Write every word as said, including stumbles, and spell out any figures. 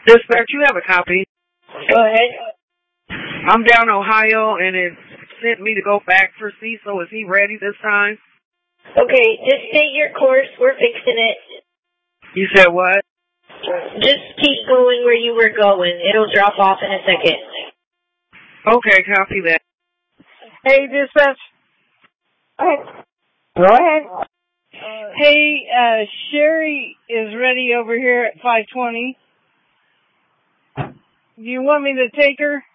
Dispatch, you have a copy. Go ahead. I'm down Ohio, and it sent me to go back for Cecil. Is he ready this time? Okay, just state your course. We're fixing it. You said what? Just keep going where you were going. It'll drop off in a second. Okay, copy that. Hey, dispatch. Go ahead. Go ahead. Uh, hey, uh, Sherry is ready over here at five twenty. Do you want me to take her?